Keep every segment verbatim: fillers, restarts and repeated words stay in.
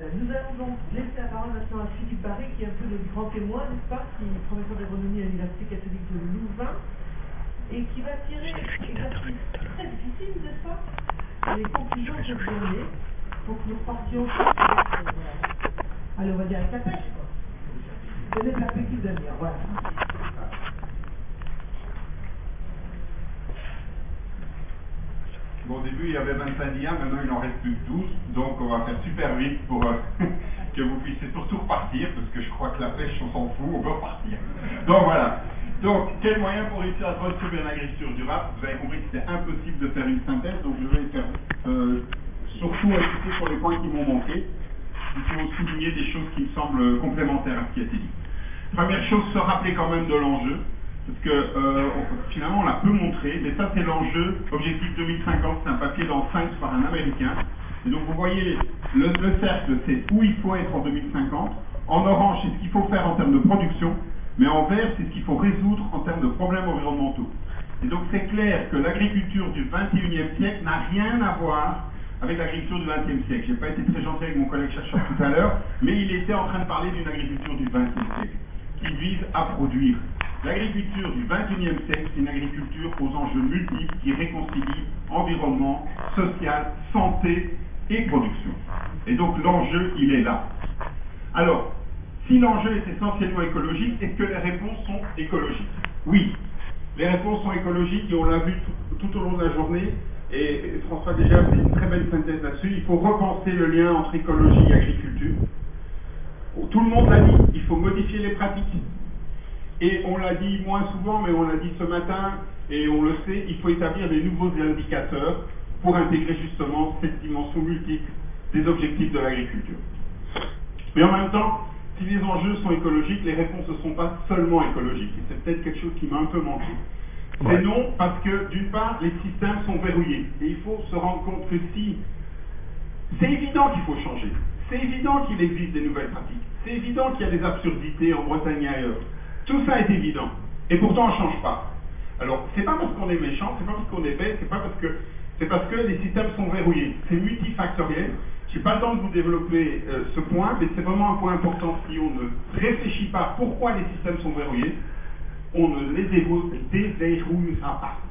Nous allons donc laisser la parole maintenant à Philippe Barré, qui est un peu le grand témoin, n'est-ce pas, qui est professeur d'agronomie à l'Université catholique de Louvain, et qui va tirer exercice très difficile, n'est-ce pas, les conclusions de cette journée, pour que nous partions. Allez, on va dire avec la pêche, quoi. C'est les perspectives d'avenir, voilà. Bon, au début, il y avait vingt-cinq dias, maintenant il en reste plus que douze, donc on va faire super vite pour euh, que vous puissiez surtout repartir, parce que je crois que la pêche, on s'en fout, on peut repartir. Donc voilà. Donc, quel moyen pour réussir à transformer une agriculture durable? Vous avez compris que c'était impossible de faire une synthèse, donc je vais faire euh, surtout insister sur les points qui m'ont manqué. Il faut souligner des choses qui me semblent complémentaires à ce qui a été dit. Première chose, se rappeler quand même de l'enjeu. Parce que euh, on, finalement on l'a peu montré, mais ça c'est l'enjeu, objectif deux mille cinquante, c'est un papier dans Science par un américain. Et donc vous voyez, le, le cercle c'est où il faut être en deux mille cinquante, en orange c'est ce qu'il faut faire en termes de production, mais en vert c'est ce qu'il faut résoudre en termes de problèmes environnementaux. Et donc c'est clair que l'agriculture du vingt et unième siècle n'a rien à voir avec l'agriculture du vingtième siècle. Je n'ai pas été très gentil avec mon collègue chercheur tout à l'heure, mais il était en train de parler d'une agriculture du vingtième siècle, qui vise à produire. L'agriculture du vingt et unième siècle, c'est une agriculture aux enjeux multiples qui réconcilie environnement, social, santé et production. Et donc l'enjeu, il est là. Alors, si l'enjeu est essentiellement écologique, est-ce que les réponses sont écologiques? Oui, les réponses sont écologiques et on l'a vu tout, tout au long de la journée. Et François déjà fait une très belle synthèse là-dessus. Il faut repenser le lien entre écologie et agriculture. Tout le monde l'a dit, il faut modifier les pratiques. Et on l'a dit moins souvent, mais on l'a dit ce matin, et on le sait, il faut établir des nouveaux indicateurs pour intégrer justement cette dimension multiple des objectifs de l'agriculture. Mais en même temps, si les enjeux sont écologiques, les réponses ne sont pas seulement écologiques. Et c'est peut-être quelque chose qui m'a un peu manqué. Ouais. C'est non parce que, d'une part, les systèmes sont verrouillés. Et il faut se rendre compte que si... C'est évident qu'il faut changer. C'est évident qu'il existe des nouvelles pratiques. C'est évident qu'il y a des absurdités en Bretagne et ailleurs. Tout ça est évident. Et pourtant, on ne change pas. Alors, c'est pas parce qu'on est méchant, c'est pas parce qu'on est bête, c'est pas parce que c'est parce que les systèmes sont verrouillés. C'est multifactoriel. Je n'ai pas le temps de vous développer euh, ce point, mais c'est vraiment un point important. Si on ne réfléchit pas pourquoi les systèmes sont verrouillés, on ne les déverrouillera pas.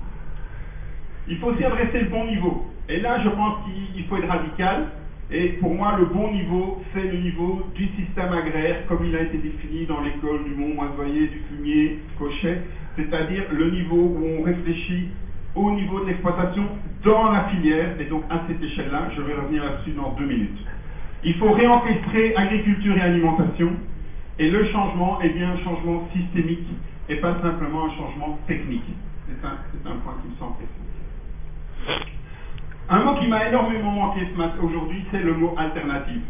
Il faut aussi adresser le bon niveau. Et là, je pense qu'il faut être radical. Et pour moi, le bon niveau, c'est le niveau du système agraire, comme il a été défini dans l'école du Mont-Moisoyer, du Fumier, Cochet, c'est-à-dire le niveau où on réfléchit au niveau de l'exploitation dans la filière, et donc à cette échelle-là, je vais revenir là-dessus dans deux minutes. Il faut réorchestrer agriculture et alimentation, et le changement est bien un changement systémique, et pas simplement un changement technique. C'est un, c'est un point qui me semble essentiel. Un mot qui m'a énormément manqué ce matin aujourd'hui, c'est le mot alternative.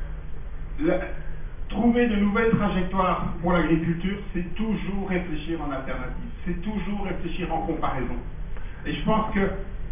Le, trouver de nouvelles trajectoires pour l'agriculture, c'est toujours réfléchir en alternative, c'est toujours réfléchir en comparaison. Et je pense que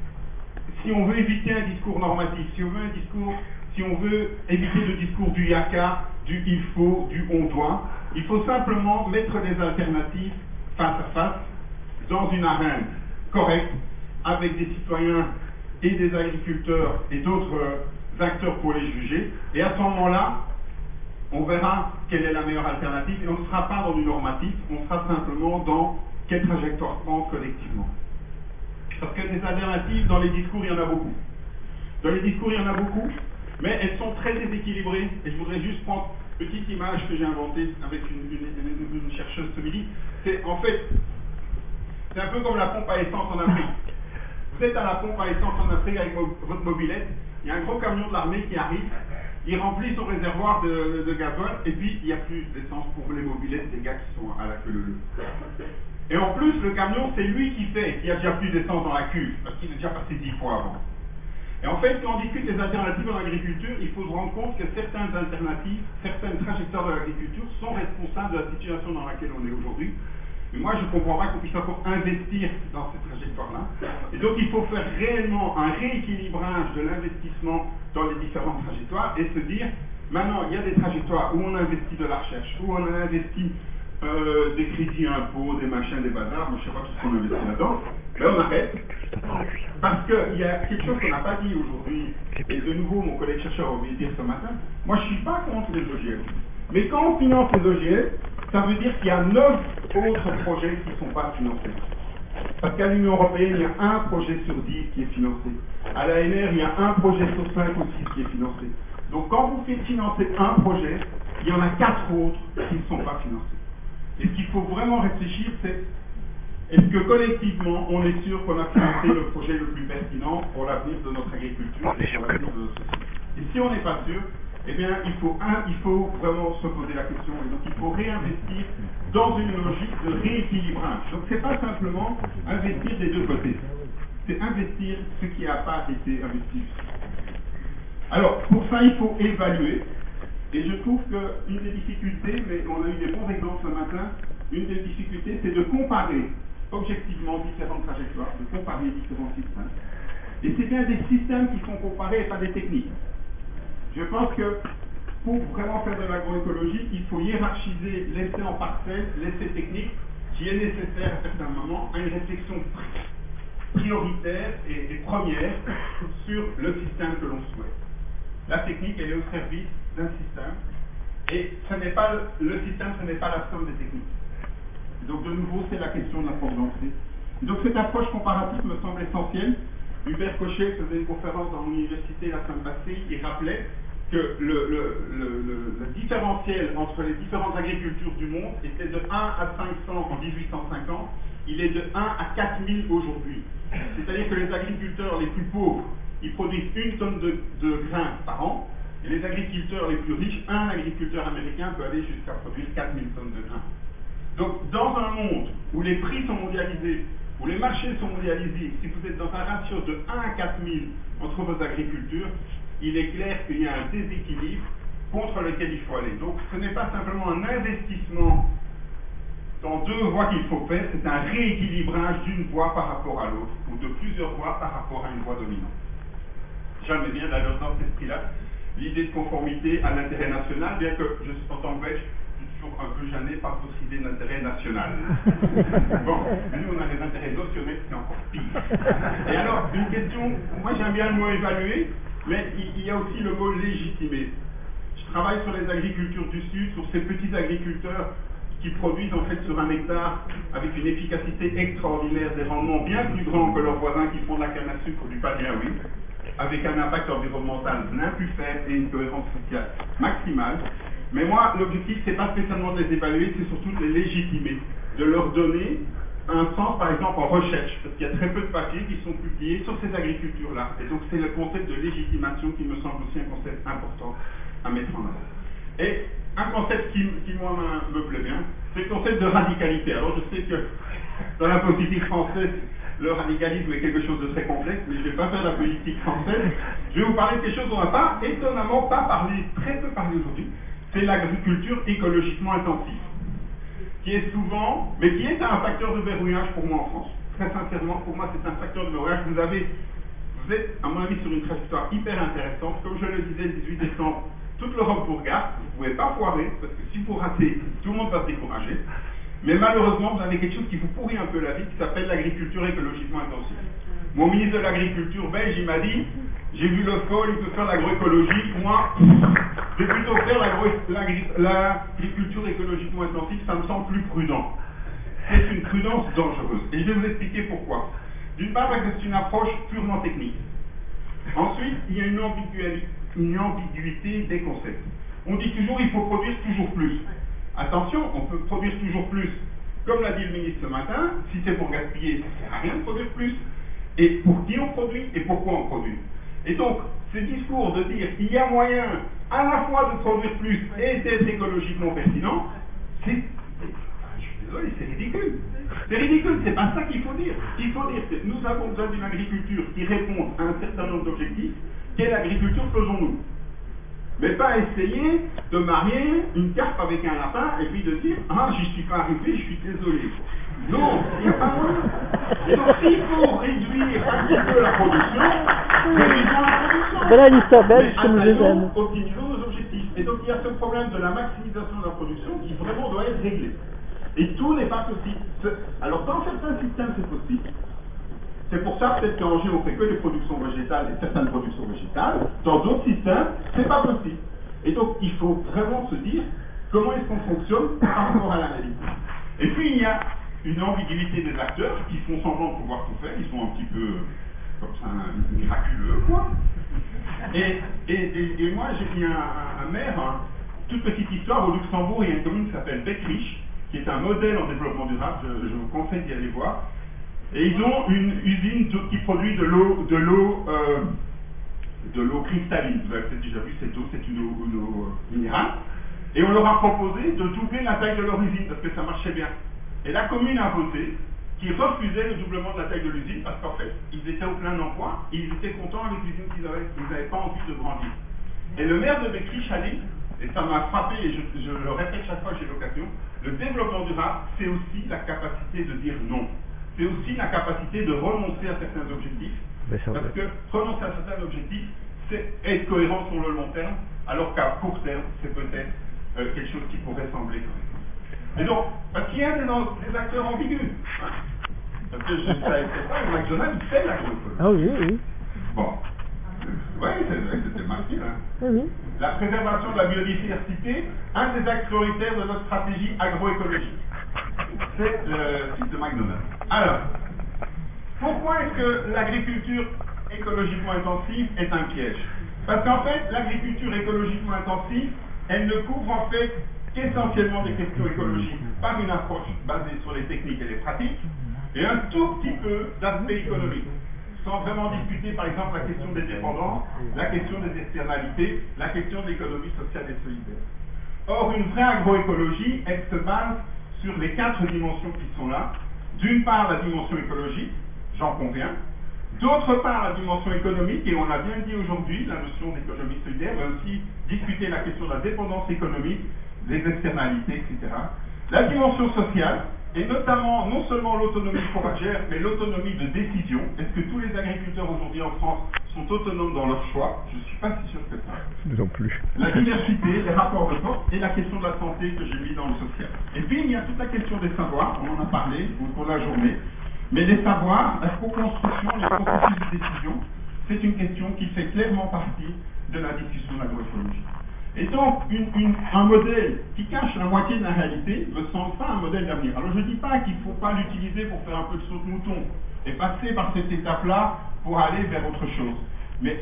si on veut éviter un discours normatif, si on veut un discours, si on veut éviter le discours du yaka, du il faut, du on doit, il faut simplement mettre des alternatives face à face, dans une arène correcte, avec des citoyens et des agriculteurs et d'autres euh, acteurs pour les juger, et à ce moment-là, on verra quelle est la meilleure alternative, et on ne sera pas dans du normatif, on sera simplement dans quelle trajectoire prendre collectivement. Parce que des alternatives, dans les discours, il y en a beaucoup. Dans les discours, il y en a beaucoup, mais elles sont très déséquilibrées, et je voudrais juste prendre une petite image que j'ai inventée avec une, une, une, une chercheuse ce midi. C'est en fait, c'est un peu comme la pompe à essence en Afrique. Vous êtes à la pompe à essence en Afrique avec votre mobilette, il y a un gros camion de l'armée qui arrive, il remplit son réservoir de, de gasoil, et puis il n'y a plus d'essence pour les mobilettes des gars qui sont à la queue leu. Et en plus, le camion, c'est lui qui fait qu'il n'y a déjà plus d'essence dans la cuve, parce qu'il est déjà passé dix fois avant. Et en fait, quand on discute des alternatives en agriculture, il faut se rendre compte que certaines alternatives, certaines trajectoires de l'agriculture sont responsables de la situation dans laquelle on est aujourd'hui. Et moi, je ne comprends pas qu'on puisse encore investir dans cette trajectoire-là. Et donc, il faut faire réellement un rééquilibrage de l'investissement dans les différentes trajectoires et se dire, maintenant, il y a des trajectoires où on investit de la recherche, où on a investi euh, des crédits impôts, des machins, des bazars, je ne sais pas tout ce qu'on investit là-dedans. ben on arrête. Parce qu'il y a quelque chose qu'on n'a pas dit aujourd'hui, et de nouveau mon collègue chercheur a oublié de dire ce matin, moi je ne suis pas contre les O G M. Mais quand on finance les O G M, ça veut dire qu'il y a neuf autres projets qui ne sont pas financés. Parce qu'à l'Union Européenne, il y a un projet sur dix qui est financé. À l'A N R, il y a un projet sur cinq ou six qui est financé. Donc quand vous faites financer un projet, il y en a quatre autres qui ne sont pas financés. Et ce qu'il faut vraiment réfléchir, c'est est-ce que collectivement, on est sûr qu'on a financé le projet le plus pertinent pour l'avenir de notre agriculture et pour l'avenir de notre société? Et si on n'est pas sûr, eh bien, il faut, un, il faut vraiment se poser la question, et donc il faut réinvestir dans une logique de rééquilibrage. Donc, ce n'est pas simplement investir des deux côtés, c'est investir ce qui n'a pas été investi. Alors, pour ça, il faut évaluer, et je trouve qu'une des difficultés, mais on a eu des bons exemples ce matin, une des difficultés, c'est de comparer objectivement différentes trajectoires, de comparer différents systèmes. Et c'est bien des systèmes qui sont comparés et pas des techniques. Je pense que pour vraiment faire de l'agroécologie, il faut hiérarchiser l'essai en parcelle, l'essai technique, qui est nécessaire à certains moments, à une réflexion prioritaire et, et première sur le système que l'on souhaite. La technique, elle est au service d'un système, et ce n'est pas le, le système, ce n'est pas la somme des techniques. Donc de nouveau, c'est la question de la force d'entrée. Donc cette approche comparative me semble essentielle. Hubert Cochet faisait une conférence dans l'université la semaine passée, il rappelait que le, le, le, le, le différentiel entre les différentes agricultures du monde était de un à cinq cents en dix-huit cent cinquante, il est de un à quatre mille aujourd'hui. C'est-à-dire que les agriculteurs les plus pauvres, ils produisent une tonne de, de grains par an, et les agriculteurs les plus riches, un agriculteur américain peut aller jusqu'à produire quatre mille tonnes de grains. Donc, dans un monde où les prix sont mondialisés, où les marchés sont mondialisés, si vous êtes dans un ratio de un à quatre mille entre vos agricultures, il est clair qu'il y a un déséquilibre contre lequel il faut aller. Donc, ce n'est pas simplement un investissement dans deux voies qu'il faut faire, c'est un rééquilibrage d'une voie par rapport à l'autre, ou de plusieurs voies par rapport à une voie dominante. J'aime bien d'ailleurs dans cet esprit-là l'idée de conformité à l'intérêt national, bien que je suis en tant que belge, toujours un peu gêné par votre idée d'intérêt national. Bon, nous on a des intérêts notionnels, c'est encore pire. Et alors, une question, moi j'aime bien le mot évaluer, mais il, il y a aussi le mot légitimer. Je travaille sur les agricultures du Sud, sur ces petits agriculteurs qui produisent en fait sur un hectare avec une efficacité extraordinaire, des rendements bien plus grands que leurs voisins qui font de la canne à sucre ou du panier à huile, avec un impact environnemental bien plus faible et une cohérence sociale maximale. Mais moi, l'objectif, c'est pas spécialement de les évaluer, c'est surtout de les légitimer, de leur donner un sens, par exemple, en recherche, parce qu'il y a très peu de papiers qui sont publiés sur ces agricultures-là. Et donc, c'est le concept de légitimation qui me semble aussi un concept important à mettre en avant. Et un concept qui, qui moi, me plaît bien, c'est le concept de radicalité. Alors, je sais que dans la politique française, le radicalisme est quelque chose de très complexe, mais je ne vais pas faire la politique française. Je vais vous parler de quelque chose dont on n'a pas, étonnamment, pas parlé, très peu parlé aujourd'hui. C'est l'agriculture écologiquement intensive, qui est souvent, mais qui est un facteur de verrouillage pour moi en France. Très sincèrement, pour moi, c'est un facteur de verrouillage. Vous avez, vous êtes, à mon avis, sur une trajectoire hyper intéressante. Comme je le disais le dix-huit décembre, toute l'Europe vous regarde, vous ne pouvez pas foirer, parce que si vous ratez, tout le monde va se décourager. Mais malheureusement, vous avez quelque chose qui vous pourrit un peu la vie, qui s'appelle l'agriculture écologiquement intensive. Mon ministre de l'Agriculture belge, il m'a dit, j'ai vu le col, il peut faire l'agroécologie. Moi, je vais plutôt faire l'agriculture écologiquement intensive, ça me semble plus prudent. C'est une prudence dangereuse. Et je vais vous expliquer pourquoi. D'une part, parce que c'est une approche purement technique. Ensuite, il y a une ambiguïté, une ambiguïté des concepts. On dit toujours il faut produire toujours plus. Attention, on peut produire toujours plus. Comme l'a dit le ministre ce matin, si c'est pour gaspiller, ça ne sert à rien de produire plus. Et pour qui on produit et pourquoi on produit. Et donc, ce discours de dire qu'il y a moyen à la fois de produire plus et d'être écologiquement pertinent, c'est, je suis désolé, c'est ridicule. C'est ridicule, c'est pas ça qu'il faut dire. Il faut dire que nous avons besoin d'une agriculture qui répond à un certain nombre d'objectifs. Quelle agriculture faisons-nous? Mais pas essayer de marier une carpe avec un lapin et puis de dire « Ah, j'y suis pas arrivé, je suis désolé. » Non, il n'y a pas moyen. Et donc, s'il faut réduire un petit peu la production, réduisons la production. Voilà l'histoire belge que nous aimons. Optimisons nos objectifs. Et donc, il y a ce problème de la maximisation de la production qui vraiment doit être réglé. Et tout n'est pas possible. Alors, dans certains systèmes, c'est possible. C'est pour ça peut-être qu'en Angers on fait que des productions végétales et certaines productions végétales. Dans d'autres systèmes, c'est pas possible. Et donc il faut vraiment se dire comment est-ce qu'on fonctionne par rapport à l'analyse. Et puis il y a une ambiguïté des acteurs qui font semblant de pouvoir tout faire, ils sont un petit peu comme ça miraculeux quoi. Et, et, et, et moi j'ai mis un, un, un maire, hein, toute petite histoire, au Luxembourg il y a une commune qui s'appelle Beckrich, qui est un modèle en développement durable, je, je vous conseille d'y aller voir. Et ils ont une usine qui produit de l'eau de l'eau euh, de l'eau cristalline. Vous avez peut-être déjà vu cette eau, c'est une eau, une eau minérale. Et on leur a proposé de doubler la taille de leur usine parce que ça marchait bien. Et la commune a voté qui refusait le doublement de la taille de l'usine parce qu'en fait, ils étaient au plein emploi et ils étaient contents avec l'usine qu'ils avaient. Ils n'avaient pas envie de grandir. Et le maire de Beckrich a dit, et ça m'a frappé et je, je le répète chaque fois que j'ai l'occasion, le développement durable, c'est aussi la capacité de dire non. C'est aussi la capacité de renoncer à certains objectifs. Parce que renoncer à certains objectifs, c'est être cohérent sur le long terme, alors qu'à court terme, c'est peut-être euh, quelque chose qui pourrait sembler cohérent. Et donc, parce qu'il y a des, des acteurs ambigus. Hein, parce que je ne savais pas, McDonald's fait l'agroécologie. Ah oui, oui. Bon. Oui, c'est vrai que c'était marqué. Hein. Oui, oui. La préservation de la biodiversité, un des axes prioritaires de notre stratégie agroécologique. C'est le site de McDonald's. Alors, pourquoi est-ce que l'agriculture écologiquement intensive est un piège? Parce qu'en fait, l'agriculture écologiquement intensive, elle ne couvre en fait qu'essentiellement des questions écologiques par une approche basée sur les techniques et les pratiques, et un tout petit peu d'aspect économique, sans vraiment discuter par exemple la question des dépendants, la question des externalités, la question de l'économie sociale et solidaire. Or, une vraie agroécologie, elle se base sur les quatre dimensions qui sont là. D'une part, la dimension écologique, j'en conviens. D'autre part, la dimension économique, et on l'a bien dit aujourd'hui, la notion d'économie solidaire, mais aussi discuter la question de la dépendance économique, des externalités, et cetera. La dimension sociale, et notamment non seulement l'autonomie fourragère, mais l'autonomie de décision. Est-ce que tous les agriculteurs aujourd'hui en France sont autonomes dans leur choix? Je ne suis pas si sûr que ça. Non plus. La diversité, les rapports de force et la question de la santé que j'ai mis dans le social. Et puis il y a toute la question des savoirs, on en a parlé au cours de la journée. Mais les savoirs, la co-construction, les processus de décision, c'est une question qui fait clairement partie de la discussion de l'agroécologie. Et donc, une, une, un modèle qui cache la moitié de la réalité me semble pas un modèle d'avenir. Alors je ne dis pas qu'il ne faut pas l'utiliser pour faire un peu de saut de mouton et passer par cette étape-là pour aller vers autre chose. Mais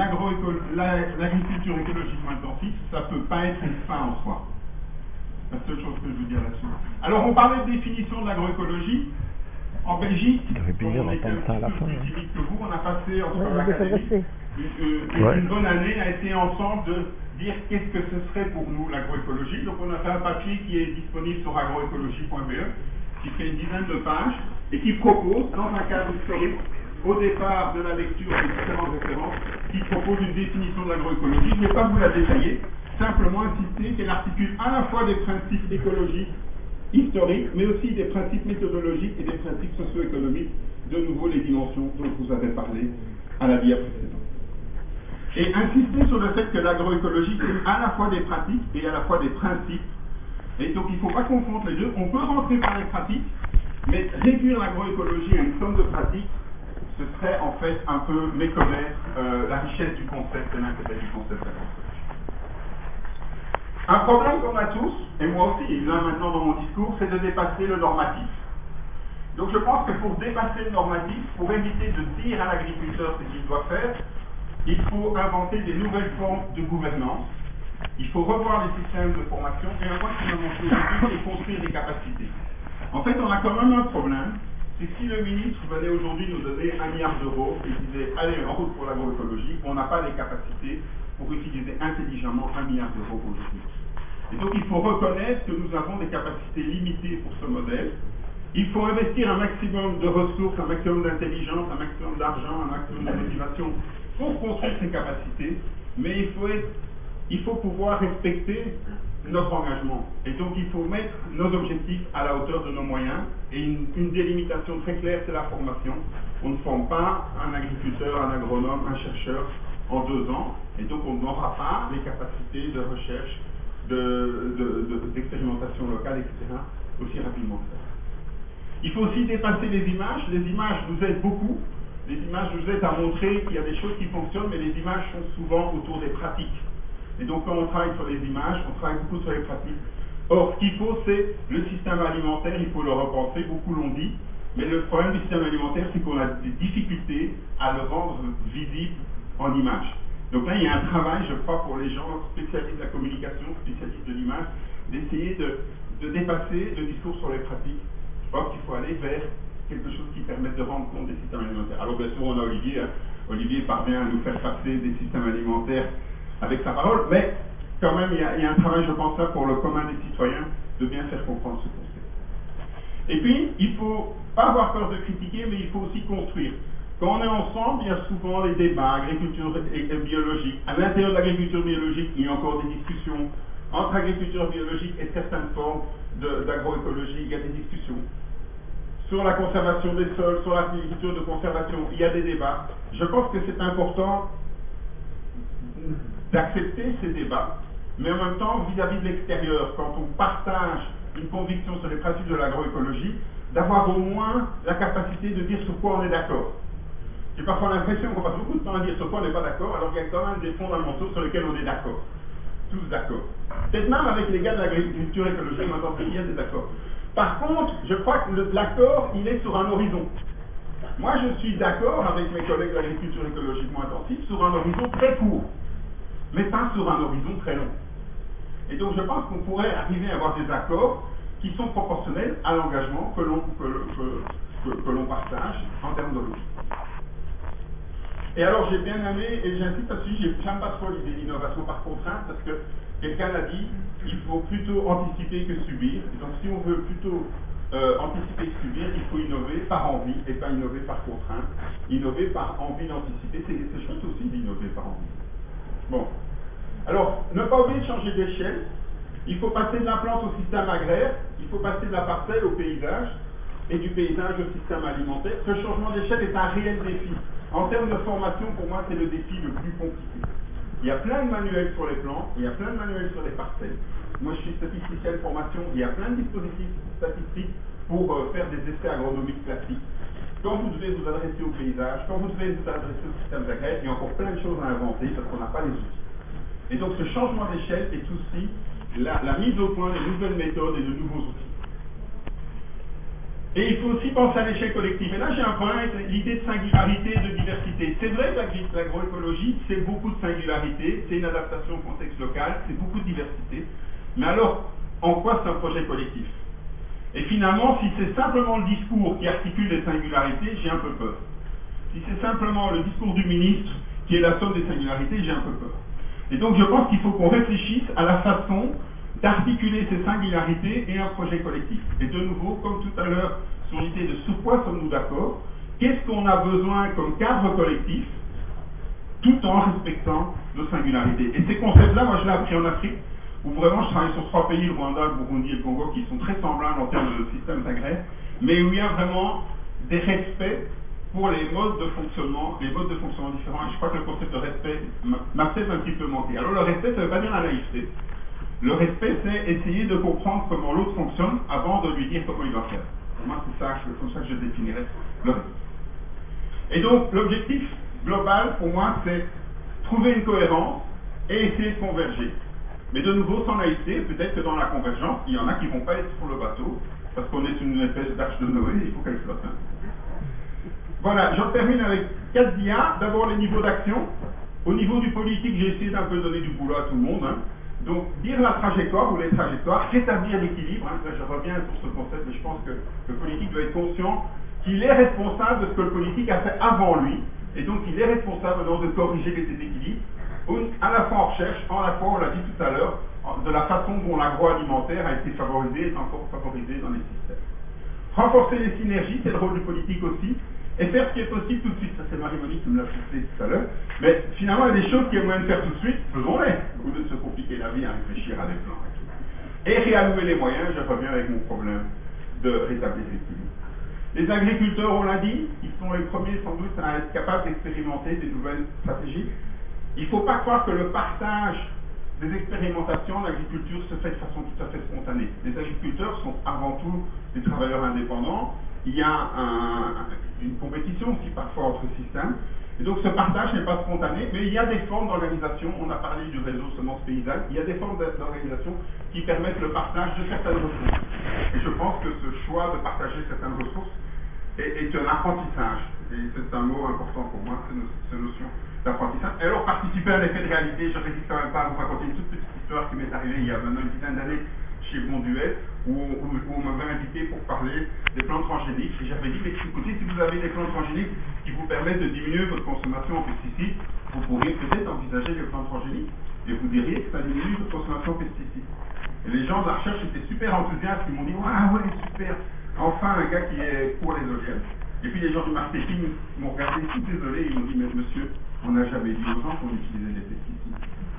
l'agriculture écologiquement intensive, ça ne peut pas être une fin en soi. C'est la seule chose que je veux dire là-dessus. Alors on parlait de définition de l'agroécologie. En Belgique, comme on était un petit peu plus timide que vous, on a passé entre ouais, l'académie une, une, ouais. une bonne année à essayer ensemble de dire qu'est-ce que ce serait pour nous l'agroécologie. Donc on a fait un papier qui est disponible sur agroécologie point b e, qui fait une dizaine de pages et qui propose, dans un cadre historique, au départ de la lecture des différentes références, qui propose une définition de l'agroécologie. Je ne vais pas vous la détailler, simplement insister qu'elle articule à la fois des principes écologiques historiques, mais aussi des principes méthodologiques et des principes socio-économiques, de nouveau les dimensions dont vous avez parlé à la dia précédente. Et insister sur le fait que l'agroécologie, c'est à la fois des pratiques et à la fois des principes. Et donc il ne faut pas confondre les deux. On peut rentrer par les pratiques, mais réduire l'agroécologie à une somme de pratiques, ce serait en fait un peu méconnaître euh, la richesse du concept et l'intérêt du concept d'agroécologie. Un problème qu'on a tous, et moi aussi, là maintenant dans mon discours, c'est de dépasser le normatif. Donc je pense que pour dépasser le normatif, pour éviter de dire à l'agriculteur ce qu'il doit faire, il faut inventer des nouvelles formes de gouvernance, il faut revoir les systèmes de formation, et un point qui m'a montré aujourd'hui, c'est construire des capacités. En fait, on a quand même un problème, c'est que si le ministre venait aujourd'hui nous donner un milliard d'euros et disait « Allez, en route pour l'agroécologie », on n'a pas les capacités pour utiliser intelligemment un milliard d'euros aujourd'hui. Et donc il faut reconnaître que nous avons des capacités limitées pour ce modèle. Il faut investir un maximum de ressources, un maximum d'intelligence, un maximum d'argent, un maximum de motivation pour construire ces capacités, mais il faut, être, il faut pouvoir respecter notre engagement. Et donc il faut mettre nos objectifs à la hauteur de nos moyens, et une, une délimitation très claire, c'est la formation. On ne forme pas un agriculteur, un agronome, un chercheur en deux ans, et donc on n'aura pas les capacités de recherche, d'expérimentation de, de, de, locale, et cetera, aussi rapidement que ça. Il faut aussi dépasser les images. Les images nous aident beaucoup, Les images, je vous ai à montrer qu'il y a des choses qui fonctionnent, mais les images sont souvent autour des pratiques. Et donc, quand on travaille sur les images, on travaille beaucoup sur les pratiques. Or, ce qu'il faut, c'est le système alimentaire, il faut le repenser, beaucoup l'ont dit, mais le problème du système alimentaire, c'est qu'on a des difficultés à le rendre visible en images. Donc là, il y a un travail, je crois, pour les gens spécialistes de la communication, spécialistes de l'image, d'essayer de, de dépasser le discours sur les pratiques. Je pense qu'il faut aller vers quelque chose qui permette de rendre compte des systèmes alimentaires. Alors bien sûr, on a Olivier, hein. Olivier parvient à nous faire passer des systèmes alimentaires avec sa parole, mais quand même, il y a, il y a un travail, je pense, là, pour le commun des citoyens, de bien faire comprendre ce concept. Et puis, il ne faut pas avoir peur de critiquer, mais il faut aussi construire. Quand on est ensemble, il y a souvent les débats, agriculture et, et biologique. À l'intérieur de l'agriculture biologique, il y a encore des discussions. Entre agriculture biologique et certaines formes d'agroécologie, il y a des discussions. Sur la conservation des sols, sur l'agriculture de conservation, il y a des débats. Je pense que c'est important d'accepter ces débats, mais en même temps, vis-à-vis de l'extérieur, quand on partage une conviction sur les pratiques de l'agroécologie, d'avoir au moins la capacité de dire sur quoi on est d'accord. J'ai parfois l'impression qu'on passe beaucoup de temps à dire sur quoi on n'est pas d'accord, alors qu'il y a quand même des fondamentaux sur lesquels on est d'accord. Tous d'accord. Peut-être même avec les gars de l'agriculture écologique, maintenant il y a des accords. Par contre, je crois que l'accord, il est sur un horizon. Moi, je suis d'accord avec mes collègues de l'agriculture écologiquement intensive sur un horizon très court, mais pas sur un horizon très long. Et donc, je pense qu'on pourrait arriver à avoir des accords qui sont proportionnels à l'engagement que l'on que, que, que, que l'on partage en termes d'horizon. Et alors, j'ai bien aimé, et j'insiste là-dessus, j'aime pas trop l'idée d'innovation par contrainte, parce que quelqu'un l'a dit, il faut plutôt anticiper que subir. Et donc, si on veut plutôt euh, anticiper que subir, il faut innover par envie et pas innover par contrainte. Innover par envie d'anticiper, c'est chouette aussi d'innover par envie. Bon. Alors, ne pas oublier de changer d'échelle. Il faut passer de la plante au système agraire, il faut passer de la parcelle au paysage, et du paysage au système alimentaire. Ce changement d'échelle est un réel défi. En termes de formation, pour moi, c'est le défi le plus compliqué. Il y a plein de manuels sur les plantes, il y a plein de manuels sur les parcelles. Moi, je suis statisticien de formation, il y a plein de dispositifs statistiques pour euh, faire des essais agronomiques classiques. Quand vous devez vous adresser au paysage, quand vous devez vous adresser au système agraire, il y a encore plein de choses à inventer parce qu'on n'a pas les outils. Et donc, ce changement d'échelle est aussi la, la mise au point de nouvelles méthodes et de nouveaux outils. Et il faut aussi penser à l'échelle collective. Et là, j'ai un point avec l'idée de singularité et de diversité. C'est vrai que l'agroécologie, c'est beaucoup de singularité, c'est une adaptation au contexte local, c'est beaucoup de diversité. Mais alors, en quoi c'est un projet collectif? Et finalement, si c'est simplement le discours qui articule les singularités, j'ai un peu peur. Si c'est simplement le discours du ministre qui est la somme des singularités, j'ai un peu peur. Et donc, je pense qu'il faut qu'on réfléchisse à la façon d'articuler ces singularités et un projet collectif. Et de nouveau, comme tout à l'heure, sur l'idée de sur quoi sommes-nous d'accord, qu'est-ce qu'on a besoin comme cadre collectif, tout en respectant nos singularités. Et ces concepts-là, moi je l'ai appris en Afrique, où vraiment je travaille sur trois pays, le Rwanda, le Burundi et le Congo, qui sont très semblables en termes de systèmes agraires, mais où il y a vraiment des respects pour les modes de fonctionnement, les modes de fonctionnement différents. Et je crois que le concept de respect m'a peut-être un petit peu manqué. Alors le respect, ça ne veut pas dire la naïveté. Le respect, c'est essayer de comprendre comment l'autre fonctionne avant de lui dire comment il va faire. Pour moi, c'est ça, comme ça que je définirais le respect. Et donc, l'objectif global, pour moi, c'est trouver une cohérence et essayer de converger. Mais de nouveau, sans naïveté, peut-être que dans la convergence, il y en a qui ne vont pas être sur le bateau, parce qu'on est une espèce d'arche de Noé, il faut qu'elle flotte. Hein. Voilà, j'en termine avec quatre dias. D'abord, les niveaux d'action. Au niveau du politique, j'ai essayé d'un peu donner du boulot à tout le monde. Hein. Donc, dire la trajectoire ou les trajectoires, rétablir l'équilibre. Hein. Là, je reviens sur ce concept, mais je pense que le politique doit être conscient qu'il est responsable de ce que le politique a fait avant lui, et donc il est responsable maintenant de corriger les déséquilibres, à la fois en recherche, à la fois, on l'a dit tout à l'heure, de la façon dont l'agroalimentaire a été favorisé et est encore favorisé dans les systèmes. Renforcer les synergies, c'est le rôle du politique aussi, et faire ce qui est possible tout de suite. Ça, c'est Marie-Monique qui me l'a poussé tout à l'heure. Mais finalement, il y a des choses qui est moyen de faire tout de suite, faisons-les, au lieu de se compliquer la vie à réfléchir à des plans. Et réallouer les moyens, je reviens avec mon problème de rétablir l'équilibre. Les agriculteurs, on l'a dit, ils sont les premiers sans doute à être capables d'expérimenter des nouvelles stratégies. Il ne faut pas croire que le partage des expérimentations en agriculture se fait de façon tout à fait spontanée. Les agriculteurs sont avant tout des travailleurs indépendants il y a un, une compétition aussi parfois entre systèmes. Et donc ce partage n'est pas spontané, mais il y a des formes d'organisation, on a parlé du réseau semences paysannes, il y a des formes d'organisation qui permettent le partage de certaines ressources. Et je pense que ce choix de partager certaines ressources est, est un apprentissage. Et c'est un mot important pour moi, cette notion d'apprentissage. Et alors participer à l'effet de réalité, je ne résiste quand même pas à vous raconter une toute petite histoire qui m'est arrivée il y a maintenant une dizaine d'années chez Bonduel, où, où, où on m'avait invité pour parler des plantes transgéniques, et j'avais dit, mais écoutez, si vous avez des plantes transgéniques qui vous permettent de diminuer votre consommation en pesticides, vous pourriez peut-être envisager les plantes transgéniques, et vous diriez que ça diminue votre consommation en pesticides. Et les gens de la recherche étaient super enthousiastes, ils m'ont dit, ah ouais, super, enfin un gars qui est pour les O G M. Et puis les gens du marketing m'ont regardé tout désolé, ils m'ont dit, mais monsieur, on n'a jamais dit aux gens qu'on utilisait des pesticides.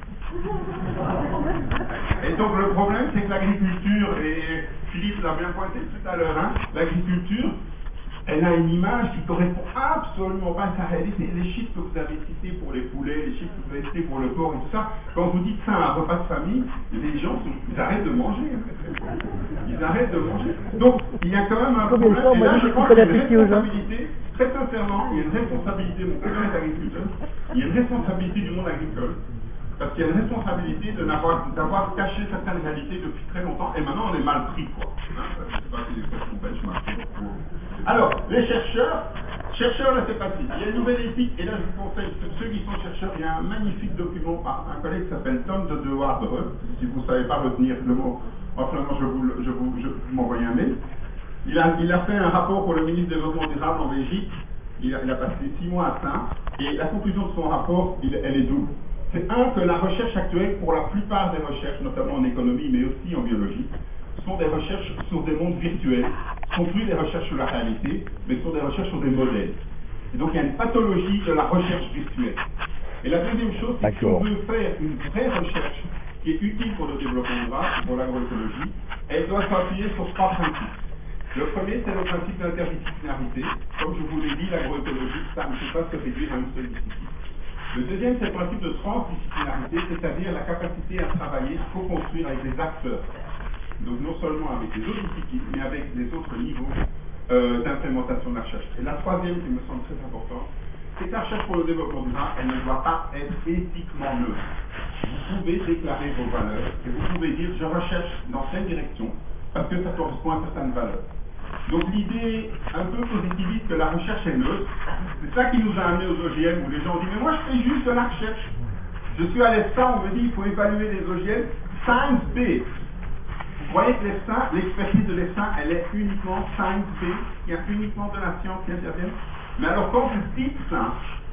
Et donc le problème, c'est que l'agriculture, et Philippe l'a bien pointé tout à l'heure, hein, l'agriculture, elle a une image qui ne correspond absolument pas à sa réalité. Les chiffres que vous avez cités pour les poulets, les chiffres que vous avez cités pour le porc et tout ça, quand vous dites ça à un repas de famille, les gens sont, ils arrêtent de manger. Ils arrêtent de manger. Donc il y a quand même un problème. Et là, je pense qu'il y a une responsabilité, très sincèrement, il y a une responsabilité, mon cousin est agriculteur, il y a une responsabilité du monde agricole. Parce qu'il y a une responsabilité de n'avoir, d'avoir caché certaines réalités depuis très longtemps, et maintenant on est mal pris, quoi. Hein, je ne sais pas si c'est une benchmark. Alors, les chercheurs, chercheurs, là c'est facile. Il y a une nouvelle éthique, et là je vous conseille, ceux qui sont chercheurs, il y a un magnifique document par un collègue qui s'appelle Tom de Dewar, si vous ne savez pas retenir le mot, enfin je vous, je vous, je vous m'envoie un mail. Il a, il a fait un rapport pour le ministre du Développement durable en Belgique, il a, il a passé six mois à ça, et la conclusion de son rapport, il, elle est double. C'est un, que la recherche actuelle, pour la plupart des recherches, notamment en économie, mais aussi en biologie, sont des recherches sur des mondes virtuels. Ce ne sont plus des recherches sur la réalité, mais sont des recherches sur des modèles. Et donc il y a une pathologie de la recherche virtuelle. Et la deuxième chose, c'est que si on veut faire une vraie recherche qui est utile pour le développement durable, pour l'agroécologie, elle doit s'appuyer sur trois principes. Le premier, c'est le principe d'interdisciplinarité. Comme je vous l'ai dit, l'agroécologie, ça ne peut pas se réduire à une seule discipline. Le deuxième, c'est le principe de transdisciplinarité, c'est-à-dire la capacité à travailler, à co-construire avec des acteurs. Donc non seulement avec les autres disciplines, mais avec les autres niveaux euh, d'implémentation de la recherche. Et la troisième, qui me semble très importante, c'est que la recherche pour le développement durable, elle ne doit pas être éthiquement neutre. Vous pouvez déclarer vos valeurs, et vous pouvez dire, je recherche dans telle direction, parce que ça correspond à certaines valeurs. Donc l'idée un peu positiviste que la recherche est neutre, c'est ça qui nous a amené aux O G M, où les gens disent, mais moi je fais juste de la recherche. Je suis à l'E F S A, on me dit, il faut évaluer les O G M science-based. Vous voyez que l'E F S A, l'expertise de l'E F S A, elle est uniquement science-based, il y a uniquement de la science qui intervient. Mais alors quand vous dites ça,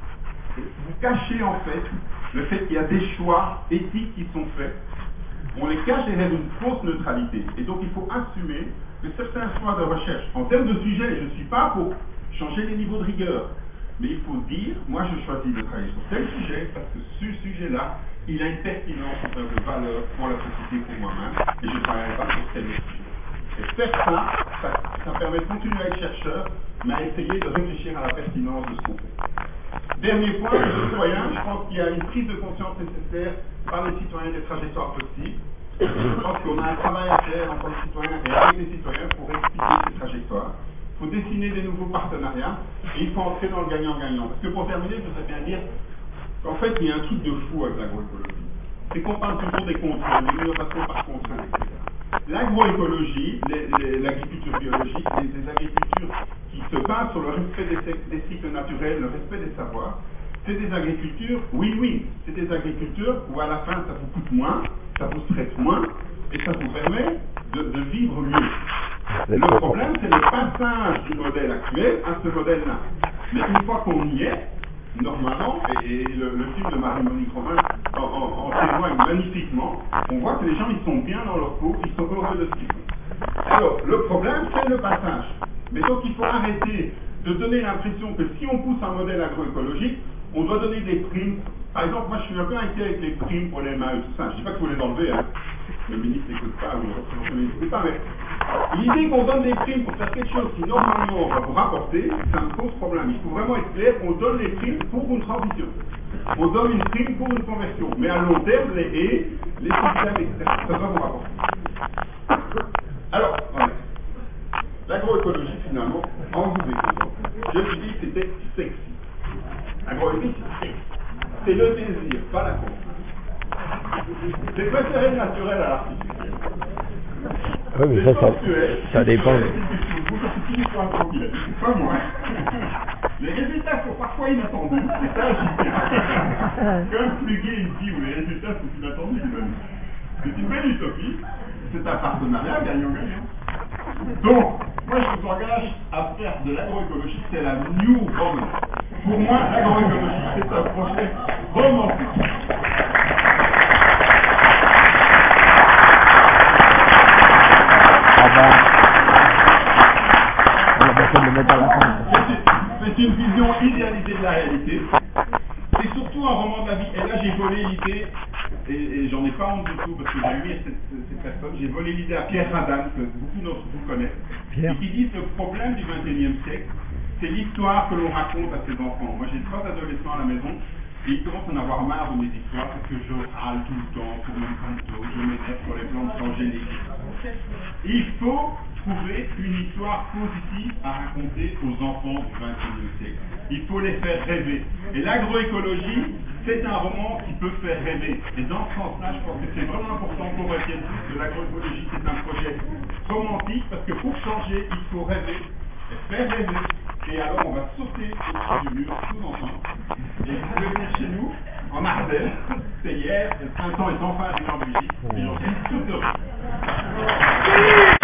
vous cachez en fait le fait qu'il y a des choix éthiques qui sont faits. On les cache derrière une fausse neutralité. Et donc il faut assumer que certains choix de recherche, en termes de sujet, je ne suis pas pour changer les niveaux de rigueur, mais il faut dire, moi je choisis de travailler sur tel sujet, parce que ce sujet-là, il a une pertinence en termes de valeur pour la société, pour moi-même, et je ne travaillerai pas sur tel sujet. Et faire ça, ça, ça permet de continuer à être chercheur, mais à essayer de réfléchir à la pertinence de ce qu'on fait. Dernier point, les citoyens, je pense qu'il y a une prise de conscience nécessaire par les citoyens des trajectoires possibles. Je pense qu'on a un travail à faire en tant que citoyen et avec les citoyens pour expliquer ces trajectoires. Il faut dessiner des nouveaux partenariats et il faut entrer dans le gagnant-gagnant. Parce que pour terminer, je voudrais bien dire qu'en fait, il y a un truc de fou avec l'agroécologie. C'est qu'on parle toujours des contraintes, des innovations par contraintes, et cetera. L'agroécologie, l'agriculture biologique, les, les agricultures qui se basent sur le respect des, des cycles naturels, le respect des savoirs, c'est des agricultures win-win. C'est des agricultures où à la fin ça vous coûte moins, ça vous stresse moins, et ça vous permet de, de vivre mieux. Le problème, c'est le passage du modèle actuel à ce modèle-là. Mais une fois qu'on y est, normalement, et, et le, le film de Marie-Monique Romain en, en, en témoigne magnifiquement, on voit que les gens ils sont bien dans leur peau, ils sont heureux de ce qu'ils font. Alors, le problème, c'est le passage. Mais donc, il faut arrêter de donner l'impression que si on pousse un modèle agroécologique, on doit donner des primes. Par exemple, moi, je suis un peu inquiet avec les primes pour les M A E, tout ça. Je ne dis pas qu'il faut les enlever, hein. Le ministre n'écoute pas, ou le représentant n'écoute pas, mais l'idée qu'on donne des primes pour faire quelque chose qui, normalement, va vous rapporter, ça me pose problème. Il faut vraiment être clair, on donne les primes pour une transition. On donne une prime pour une conversion. Mais à long terme, les haies, les systèmes, et cetera, ça va vous rapporter. Alors, voilà. L'agroécologie, finalement, naturel à l'artificiel. Oui, mais ça, ça, ça dépend. Pas moi. Les résultats sont parfois inattendus, c'est ça aussi. Comme pluguer une fille où les résultats sont inattendus. C'est une belle utopie, c'est un partenariat gagnant-gagnant. Donc, moi je vous engage à faire de l'agroécologie, c'est la new romance. Pour moi, l'agroécologie, c'est un projet romantique. C'est une vision idéalisée de la réalité. C'est surtout un roman de la vie. Et là, j'ai volé l'idée, et, et j'en ai pas honte du tout, parce que j'ai lu cette, cette personne, j'ai volé l'idée à Pierre Radin, que beaucoup d'entre vous connaissent, Pierre. Et qui dit que le problème du vingt et unième siècle, c'est l'histoire que l'on raconte à ses enfants. Moi, j'ai trois adolescents à la maison, et ils commencent à en avoir marre de mes histoires, parce que je râle tout le temps pour Monsanto, je m'énerve sur les plantes transgéniques. Il faut trouver une histoire positive à raconter aux enfants du vingt et unième siècle. Il faut les faire rêver. Et l'agroécologie, c'est un roman qui peut faire rêver. Et dans ce sens-là, je pense que c'est vraiment important qu'on retienne que l'agroécologie, c'est un projet romantique, parce que pour changer, il faut rêver, et faire rêver. Et alors, on va sauter au-dessus du mur, tous ensemble. Et vous pouvez venir chez nous, en Ardèche, c'est hier, et le printemps est enfin arrivé en Belgique, et j'en suis tout heureux.